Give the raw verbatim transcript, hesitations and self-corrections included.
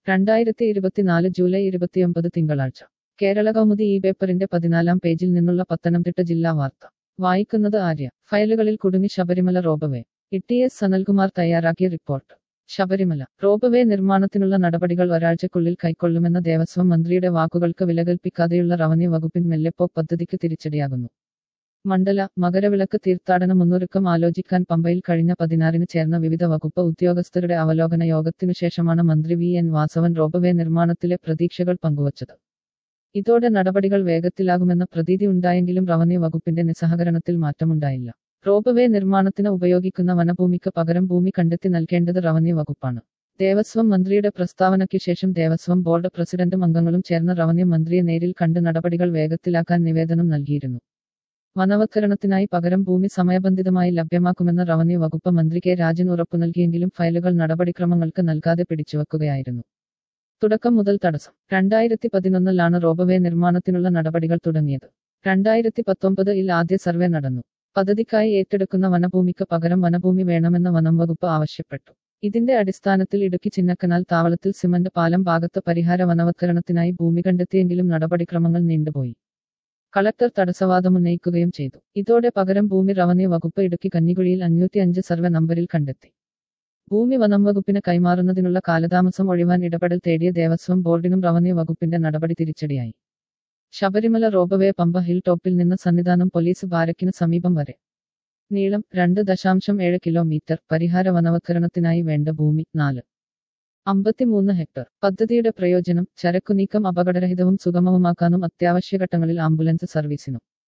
രണ്ടായിരത്തി ഇരുപത്തിനാല് ജൂലൈ ഇരുപത്തിയൊമ്പത് തിങ്കളാഴ്ച കേരള കൗമുദി ഈ പേപ്പറിന്റെ പതിനാലാം പേജിൽ നിന്നുള്ള പത്തനംതിട്ട ജില്ലാ വാർത്ത വായിക്കുന്നത് ആര്യ. ഫയലുകളിൽ കുടുങ്ങി Sabarimala ropeway. E S Sanalkumar തയ്യാറാക്കിയ റിപ്പോർട്ട്. ശബരിമല റോബവേ നിർമ്മാണത്തിനുള്ള നടപടികൾ ഒരാഴ്ചക്കുള്ളിൽ കൈക്കൊള്ളുമെന്ന ദേവസ്വം മന്ത്രിയുടെ വാക്കുകൾക്ക് വിലകൽപ്പിക്കാതെയുള്ള റവന്യൂ വകുപ്പിൻ മെല്ലെപ്പോ പദ്ധതിക്ക് തിരിച്ചടിയാകുന്നു. മണ്ഡല മകരവിളക്ക് തീർത്ഥാടന മുന്നൊരുക്കം ആലോചിക്കാൻ പമ്പയിൽ കഴിഞ്ഞ പതിനാറിന് ചേർന്ന വിവിധ വകുപ്പ് ഉദ്യോഗസ്ഥരുടെ അവലോകന യോഗത്തിനുശേഷമാണ് മന്ത്രി വി എൻ വാസവൻ റോബവേ നിർമ്മാണത്തിലെ പ്രതീക്ഷകൾ പങ്കുവച്ചത്. ഇതോടെ നടപടികൾ വേഗത്തിലാകുമെന്ന പ്രതീതി ഉണ്ടായെങ്കിലും റവന്യൂ വകുപ്പിന്റെ നിസ്സഹകരണത്തിൽ മാറ്റമുണ്ടായില്ല. റോബവേ നിർമ്മാണത്തിന് ഉപയോഗിക്കുന്ന വനഭൂമിക്ക് പകരം ഭൂമി കണ്ടെത്തി നൽകേണ്ടത് റവന്യൂ വകുപ്പാണ്. ദേവസ്വം മന്ത്രിയുടെ പ്രസ്താവനയ്ക്ക് ശേഷം ദേവസ്വം ബോർഡ് പ്രസിഡന്റും അംഗങ്ങളും ചേർന്ന് റവന്യൂ മന്ത്രിയെ നേരിൽ കണ്ട് നടപടികൾ വേഗത്തിലാക്കാൻ നിവേദനം നൽകിയിരുന്നു. വനവത്കരണത്തിനായി പകരം ഭൂമി സമയബന്ധിതമായി ലഭ്യമാക്കുമെന്ന് റവന്യൂ വകുപ്പ് മന്ത്രി കെ രാജൻ ഉറപ്പു നൽകിയെങ്കിലും ഫയലുകൾ നടപടിക്രമങ്ങൾക്ക് നൽകാതെ പിടിച്ചുവെക്കുകയായിരുന്നു. തുടക്കം മുതൽ തടസ്സം. രണ്ടായിരത്തി പതിനൊന്നിലാണ് റോബവേ നിർമ്മാണത്തിനുള്ള നടപടികൾ തുടങ്ങിയത്. രണ്ടായിരത്തി പത്തൊമ്പത് ഇൽ ആദ്യ സർവേ നടന്നു. പദ്ധതിക്കായി ഏറ്റെടുക്കുന്ന വനഭൂമിക്ക് പകരം വനഭൂമി വേണമെന്ന് വനം വകുപ്പ് ആവശ്യപ്പെട്ടു. ഇതിന്റെ അടിസ്ഥാനത്തിൽ ഇടുക്കി ചിന്നക്കനാൽ താവളത്തിൽ സിമന്റ് പാലം ഭാഗത്ത് പരിഹാര വനവത്കരണത്തിനായി ഭൂമി കണ്ടെത്തിയെങ്കിലും നടപടിക്രമങ്ങൾ നീണ്ടുപോയി. കളക്ടർ തടസ്സവാദമുന്നയിക്കുകയും ചെയ്തു. ഇതോടെ പകരം ഭൂമി റവന്യൂ വകുപ്പ് ഇടുക്കി കഞ്ഞിക്കുഴിയിൽ അഞ്ഞൂറ്റി അഞ്ച് സർവേ നമ്പരിൽ കണ്ടെത്തി. ഭൂമി വനം വകുപ്പിന് കൈമാറുന്നതിനുള്ള കാലതാമസം ഒഴിവാൻ ഇടപെടൽ തേടിയ ദേവസ്വം ബോർഡിനും റവന്യൂ വകുപ്പിന്റെ നടപടി തിരിച്ചടിയായി. ശബരിമല റോബവേ പമ്പ ഹിൽ ടോപ്പിൽ നിന്ന് സന്നിധാനം പോലീസ് ബാരക്കിന് സമീപം വരെ. നീളം രണ്ട് ദശാംശം ഏഴ് കിലോമീറ്റർ. പരിഹാര വനവത്കരണത്തിനായി വേണ്ട ഭൂമി നാല് അമ്പത്തിമൂന്ന് ഹെക്ടർ. പദ്ധതിയുടെ പ്രയോജനം ചരക്കുനീക്കം അപകടരഹിതവും സുഗമവുമാക്കാനും അത്യാവശ്യഘട്ടങ്ങളിൽ ആംബുലൻസ് സർവീസിനും